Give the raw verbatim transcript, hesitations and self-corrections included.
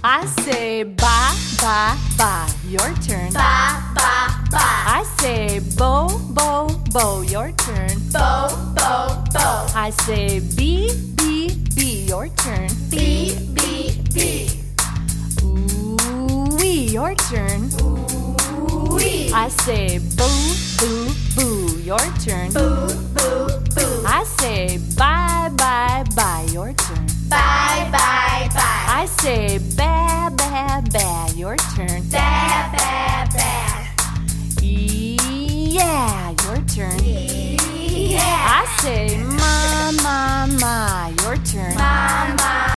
I say bye, bye, bye, your turn. Ba, ba, ba. I say bo, bo, bo, your turn. Bo, bo, bo. I say bee, bee, bee, your turn. B, B, B. Ooh wee, your turn. Wee. I say boo, boo, boo, your turn. Boo, boo, boo. I say bye, bye, bye, your turn. Bye, bye, bye. I say ba, ba, ba, your turn. Ba, ba, ba. Yeah, your turn. Yeah. I say ma, ma, ma, your turn. Ma, ma.